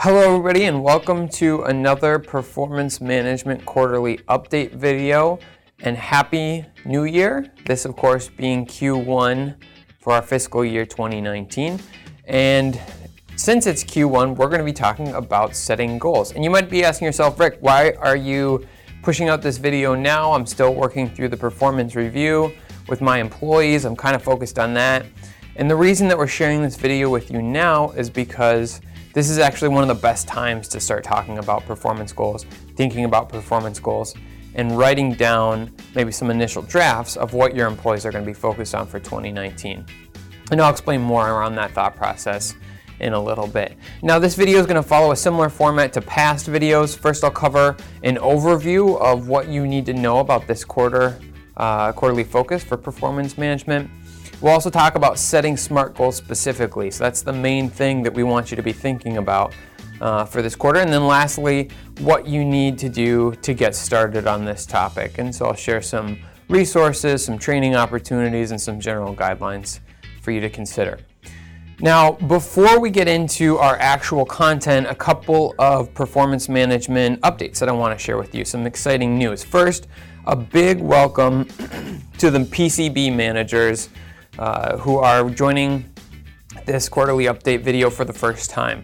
Hello everybody and welcome to another Performance Management Quarterly Update video, and Happy New Year. This of course being Q1 for our fiscal year 2019, and since it's Q1 we're going to be talking about setting goals. And you might be asking yourself, Rick, why are you pushing out this video now? I'm still working through the performance review with my employees. I'm kind of focused on that, and the reason that we're sharing this video with you now is because this is actually one of the best times to start talking about performance goals, thinking about performance goals, and writing down maybe some initial drafts of what your employees are going to be focused on for 2019. And I'll explain more around that thought process in a little bit. Now, this video is going to follow a similar format to past videos. First, I'll cover an overview of what you need to know about this quarterly focus for performance management. We'll also talk about setting SMART goals specifically. So that's the main thing that we want you to be thinking about for this quarter. And then lastly, what you need to do to get started on this topic. And so I'll share some resources, some training opportunities, and some general guidelines for you to consider. Now, before we get into our actual content, a couple of performance management updates that I want to share with you, some exciting news. First, a big welcome to the PCB managers who are joining this quarterly update video for the first time.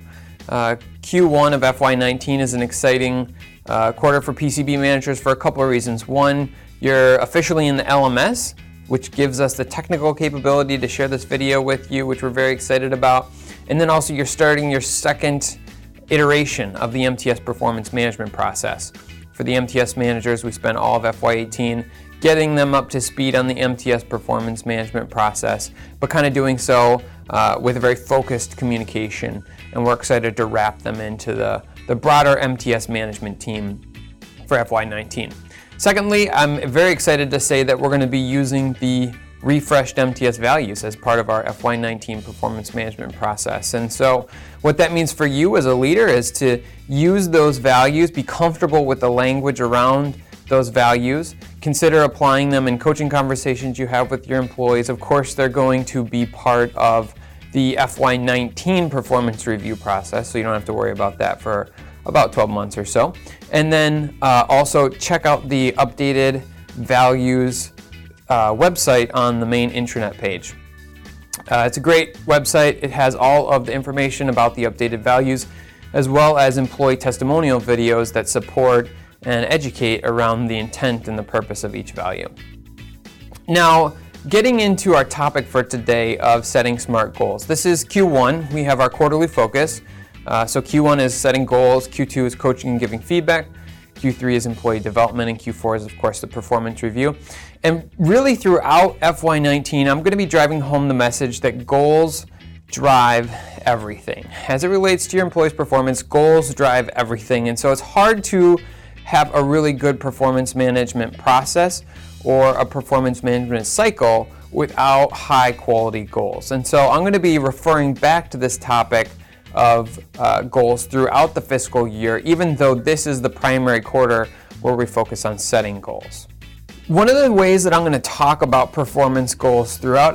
Q1 of FY19 is an exciting quarter for PCB managers for a couple of reasons. One, you're officially in the LMS, which gives us the technical capability to share this video with you, which we're very excited about. And then also you're starting your second iteration of the MTS performance management process. For the MTS managers, we spent all of FY18 getting them up to speed on the MTS performance management process, but kind of doing so with a very focused communication, and we're excited to wrap them into the broader MTS management team for FY19. Secondly, I'm very excited to say that we're going to be using the refreshed MTS values as part of our FY19 performance management process. And so what that means for you as a leader is to use those values, be comfortable with the language around those values, consider applying them in coaching conversations you have with your employees. Of course, they're going to be part of the FY19 performance review process, so you don't have to worry about that for about 12 months or so. And then also check out the updated values website on the main intranet page. It's a great website. It has all of the information about the updated values, as well as employee testimonial videos that support and educate around the intent and the purpose of each value. Now, getting into our topic for today of setting SMART goals. This is Q1. We have our quarterly focus. So Q1 is setting goals, Q2 is coaching and giving feedback, Q3 is employee development, and Q4 is, of course, the performance review. And really throughout FY19, I'm going to be driving home the message that goals drive everything. As it relates to your employees' performance, goals drive everything. And so it's hard to have a really good performance management process or a performance management cycle without high quality goals. And so I'm going to be referring back to this topic of goals throughout the fiscal year, even though this is the primary quarter where we focus on setting goals. One of the ways that I'm going to talk about performance goals throughout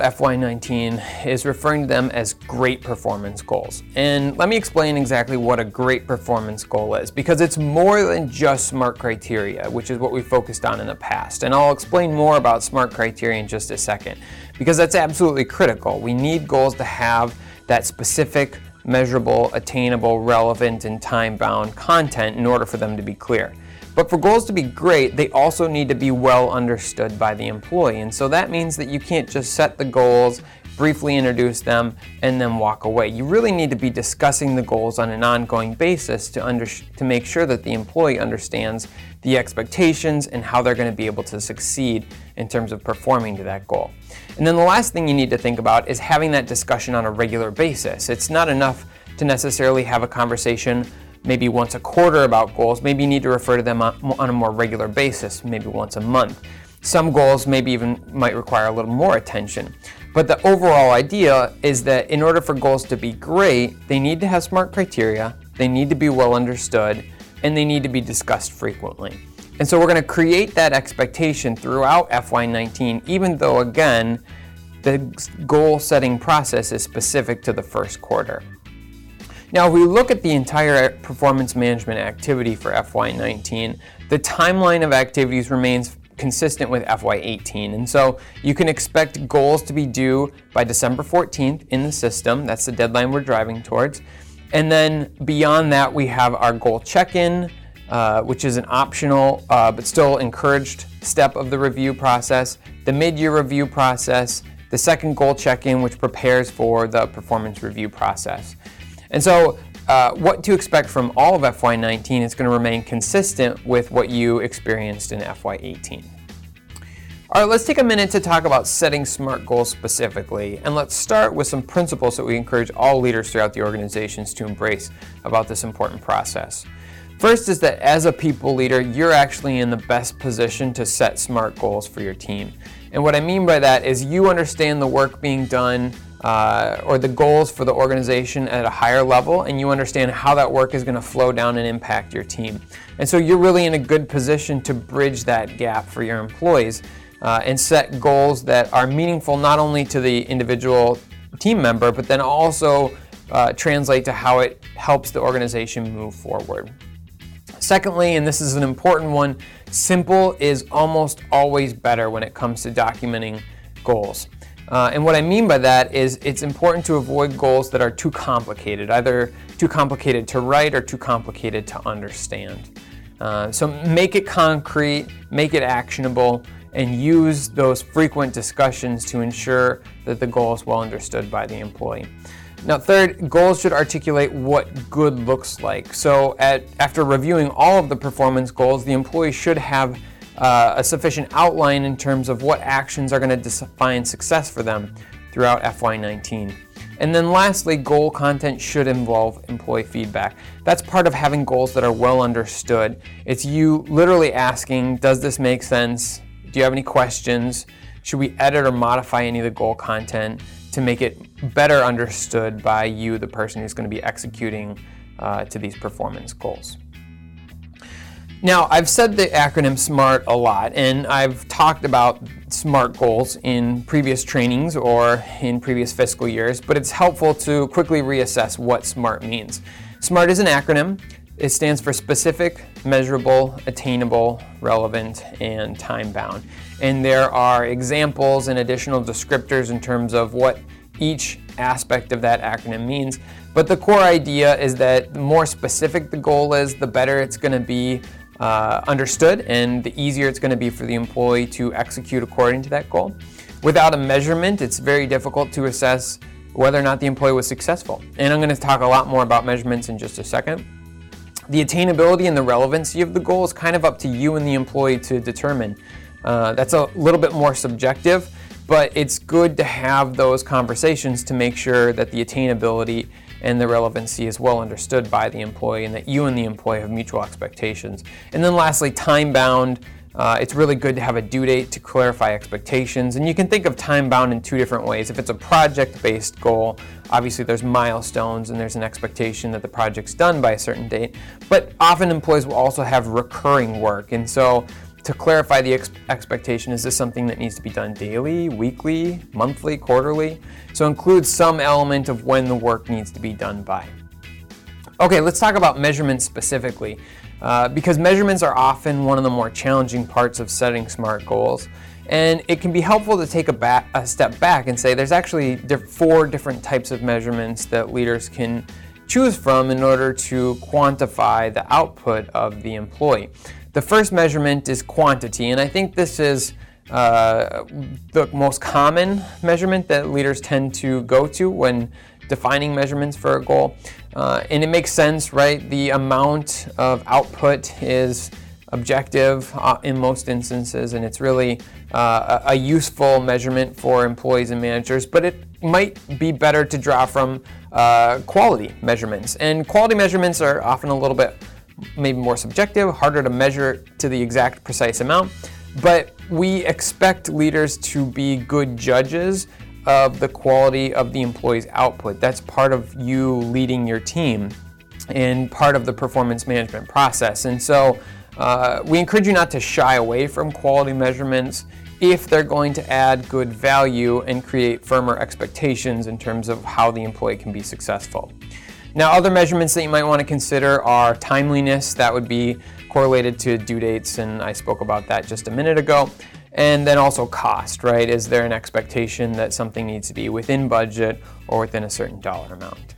FY19 is referring to them as great performance goals. And let me explain exactly what a great performance goal is, because it's more than just SMART criteria, which is what we focused on in the past. And I'll explain more about SMART criteria in just a second, because that's absolutely critical. We need goals to have that specific, measurable, attainable, relevant, and time-bound content in order for them to be clear. But for goals to be great, they also need to be well understood by the employee. And so that means that you can't just set the goals, briefly introduce them, and then walk away. You really need to be discussing the goals on an ongoing basis to make sure that the employee understands the expectations and how they're going to be able to succeed in terms of performing to that goal. And then the last thing you need to think about is having that discussion on a regular basis. It's not enough to necessarily have a conversation maybe once a quarter about goals. Maybe you need to refer to them on a more regular basis, maybe once a month. Some goals maybe even might require a little more attention. But the overall idea is that in order for goals to be great, they need to have SMART criteria, they need to be well understood, and they need to be discussed frequently. And so we're going to create that expectation throughout FY19, even though, again, the goal setting process is specific to the first quarter. Now, if we look at the entire performance management activity for FY19, the timeline of activities remains consistent with FY18. And so you can expect goals to be due by December 14th in the system. That's the deadline we're driving towards. And then beyond that, we have our goal check-in, which is an optional but still encouraged step of the review process, the mid-year review process, the second goal check-in, which prepares for the performance review process. And so what to expect from all of FY19 is going to remain consistent with what you experienced in FY18. All right, let's take a minute to talk about setting SMART goals specifically, and let's start with some principles that we encourage all leaders throughout the organizations to embrace about this important process. First is that as a people leader, you're actually in the best position to set SMART goals for your team. And what I mean by that is you understand the work being done or the goals for the organization at a higher level, and you understand how that work is going to flow down and impact your team. And so you're really in a good position to bridge that gap for your employees and set goals that are meaningful not only to the individual team member, but then also translate to how it helps the organization move forward. Secondly, and this is an important one, simple is almost always better when it comes to documenting goals. And what I mean by that is it's important to avoid goals that are too complicated, either too complicated to write or too complicated to understand. So make it concrete, make it actionable, and use those frequent discussions to ensure that the goal is well understood by the employee. Now, third, goals should articulate what good looks like. So after reviewing all of the performance goals, the employee should have a sufficient outline in terms of what actions are going to define success for them throughout FY19. And then lastly, goal content should involve employee feedback. That's part of having goals that are well understood. It's you literally asking, does this make sense? Do you have any questions? Should we edit or modify any of the goal content to make it better understood by you, the person who's going to be executing to these performance goals? Now, I've said the acronym SMART a lot, and I've talked about SMART goals in previous trainings or in previous fiscal years, but it's helpful to quickly reassess what SMART means. SMART is an acronym. It stands for specific, measurable, attainable, relevant, and time-bound. And there are examples and additional descriptors in terms of what each aspect of that acronym means. But the core idea is that the more specific the goal is, the better it's going to be understood and the easier it's going to be for the employee to execute according to that goal. Without a measurement, it's very difficult to assess whether or not the employee was successful. And I'm going to talk a lot more about measurements in just a second. The attainability and the relevancy of the goal is kind of up to you and the employee to determine. That's a little bit more subjective, but it's good to have those conversations to make sure that the attainability and the relevancy is well understood by the employee and that you and the employee have mutual expectations. And then lastly, time-bound. It's really good to have a due date to clarify expectations. And you can think of time-bound in two different ways. If it's a project-based goal, obviously there's milestones and there's an expectation that the project's done by a certain date. But often employees will also have recurring work. And so to clarify the expectation, is this something that needs to be done daily, weekly, monthly, quarterly? So include some element of when the work needs to be done by. Okay, let's talk about measurements specifically. Because measurements are often one of the more challenging parts of setting SMART goals. And it can be helpful to take a step back and say there's actually 4 different types of measurements that leaders can choose from in order to quantify the output of the employee. The first measurement is quantity, and I think this is the most common measurement that leaders tend to go to when defining measurements for a goal. And it makes sense, right? The amount of output is objective in most instances, and it's really a useful measurement for employees and managers, but it might be better to draw from quality measurements. And quality measurements are often a little bit maybe more subjective, harder to measure to the exact precise amount, but we expect leaders to be good judges of the quality of the employee's output. That's part of you leading your team and part of the performance management process. And so we encourage you not to shy away from quality measurements if they're going to add good value and create firmer expectations in terms of how the employee can be successful. Now, other measurements that you might want to consider are timeliness. That would be correlated to due dates, and I spoke about that just a minute ago. And then also cost, right? Is there an expectation that something needs to be within budget or within a certain dollar amount?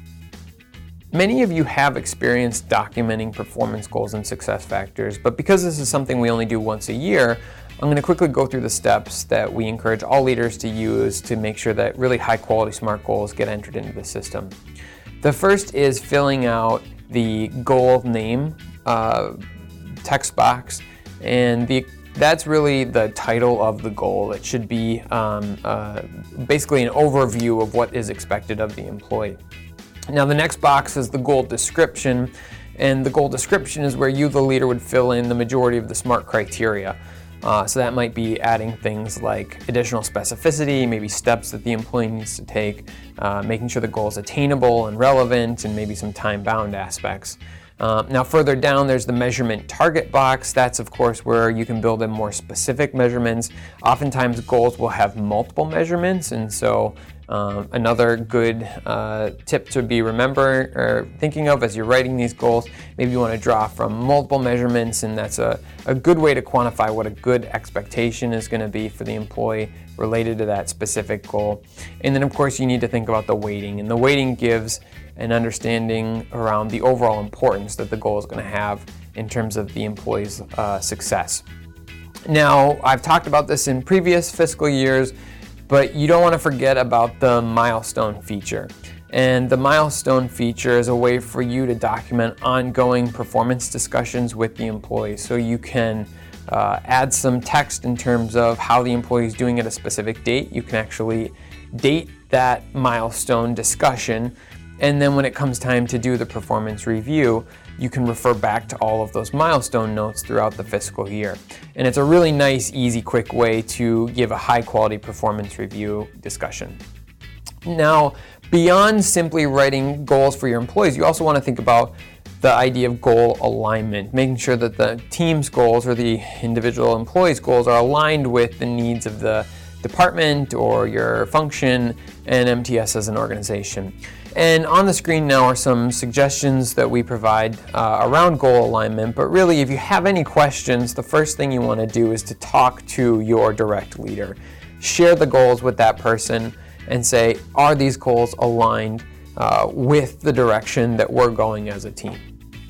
Many of you have experience documenting performance goals and success factors, but because this is something we only do once a year, I'm going to quickly go through the steps that we encourage all leaders to use to make sure that really high quality SMART goals get entered into the system. The first is filling out the goal name text box, and that's really the title of the goal. It should be basically an overview of what is expected of the employee. Now, the next box is the goal description, and the goal description is where you, the leader, would fill in the majority of the SMART criteria. So that might be adding things like additional specificity, maybe steps that the employee needs to take, making sure the goal is attainable and relevant, and maybe some time-bound aspects. Now, further down, there's the measurement target box. That's, of course, where you can build in more specific measurements. Oftentimes, goals will have multiple measurements, and so another good tip to be thinking of as you're writing these goals, maybe you want to draw from multiple measurements, and that's a good way to quantify what a good expectation is going to be for the employee related to that specific goal. And then, of course, you need to think about the weighting, and the weighting gives an understanding around the overall importance that the goal is going to have in terms of the employee's success. Now, I've talked about this in previous fiscal years, but you don't want to forget about the milestone feature. And the milestone feature is a way for you to document ongoing performance discussions with the employee. So you can add some text in terms of how the employee is doing at a specific date. You can actually date that milestone discussion, and then when it comes time to do the performance review, you can refer back to all of those milestone notes throughout the fiscal year. And it's a really nice, easy, quick way to give a high quality performance review discussion. Now, beyond simply writing goals for your employees, you also want to think about the idea of goal alignment, making sure that the team's goals or the individual employee's goals are aligned with the needs of the department or your function and MTS as an organization. And on the screen now are some suggestions that we provide around goal alignment, but really if you have any questions, the first thing you want to do is to talk to your direct leader. Share the goals with that person and say, are these goals aligned with the direction that we're going as a team?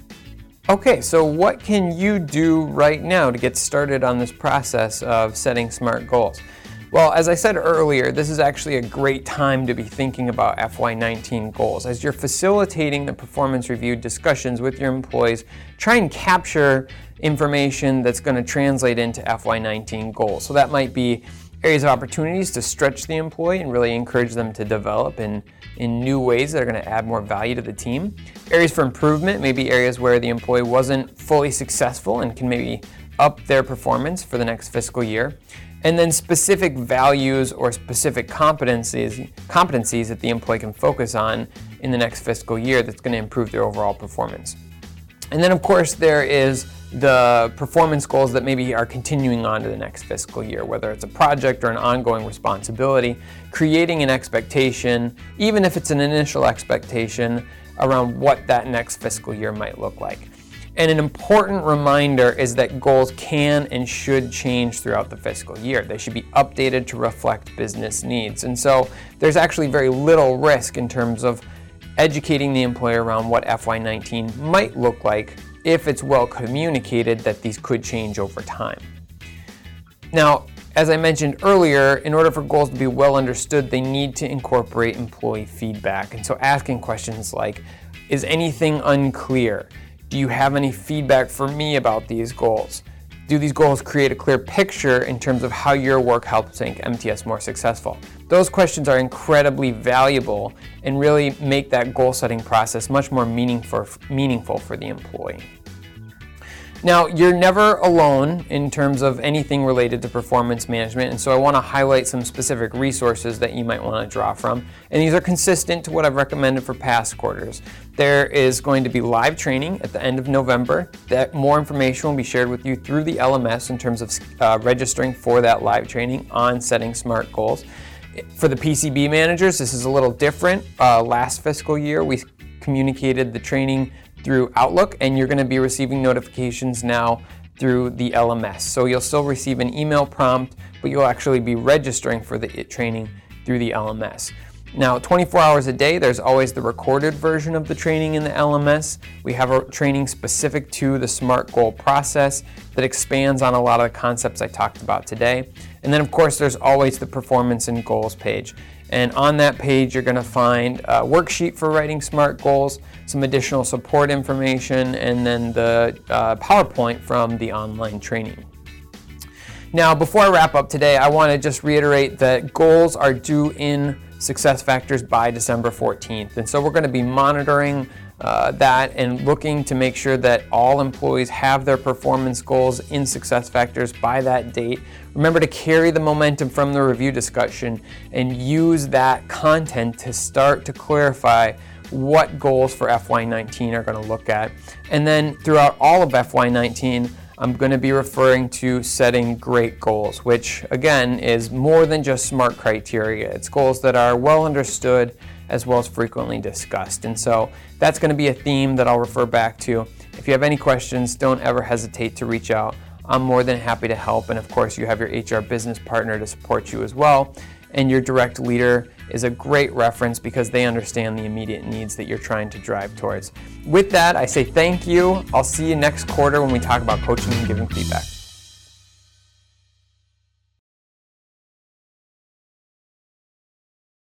Okay, so what can you do right now to get started on this process of setting SMART goals? Well, as I said earlier, this is actually a great time to be thinking about FY19 goals. As you're facilitating the performance review discussions with your employees, try and capture information that's going to translate into FY19 goals. So that might be areas of opportunities to stretch the employee and really encourage them to develop in new ways that are going to add more value to the team. Areas for improvement, maybe areas where the employee wasn't fully successful and can maybe up their performance for the next fiscal year. And then specific values or specific competencies that the employee can focus on in the next fiscal year that's going to improve their overall performance. And then, of course, there is the performance goals that maybe are continuing on to the next fiscal year, whether it's a project or an ongoing responsibility, creating an expectation, even if it's an initial expectation, around what that next fiscal year might look like. And an important reminder is that goals can and should change throughout the fiscal year. They should be updated to reflect business needs. And so there's actually very little risk in terms of educating the employee around what FY19 might look like if it's well communicated that these could change over time. Now, as I mentioned earlier, in order for goals to be well understood, they need to incorporate employee feedback. And so asking questions like, is anything unclear? Do you have any feedback for me about these goals? Do these goals create a clear picture in terms of how your work helps make MTS more successful? Those questions are incredibly valuable and really make that goal setting process much more meaningful for the employee. Now, you're never alone in terms of anything related to performance management, and so I want to highlight some specific resources that you might want to draw from. And these are consistent to what I've recommended for past quarters. There is going to be live training at the end of November. That more information will be shared with you through the LMS in terms of registering for that live training on setting SMART goals. For the PCB managers, this is a little different. Last fiscal year, we communicated the training through Outlook, and you're going to be receiving notifications now through the LMS. So you'll still receive an email prompt, but you'll actually be registering for the training through the LMS. Now, 24 hours a day, there's always the recorded version of the training in the LMS. We have a training specific to the SMART goal process that expands on a lot of the concepts I talked about today. And then, of course, there's always the performance and goals page. And on that page, you're going to find a worksheet for writing SMART goals, some additional support information, and then the PowerPoint from the online training. Now, before I wrap up today, I want to just reiterate that goals are due in SuccessFactors by December 14th. And so we're going to be monitoring that and looking to make sure that all employees have their performance goals in SuccessFactors by that date. Remember to carry the momentum from the review discussion and use that content to start to clarify what goals for FY19 are going to look at. And then throughout all of FY19, I'm going to be referring to setting great goals, which again is more than just SMART criteria. It's goals that are well understood as well as frequently discussed. And so that's going to be a theme that I'll refer back to. If you have any questions, don't ever hesitate to reach out. I'm more than happy to help. And of course, you have your HR business partner to support you as well. And your direct leader is a great reference because they understand the immediate needs that you're trying to drive towards. With that, I say thank you. I'll see you next quarter when we talk about coaching and giving feedback.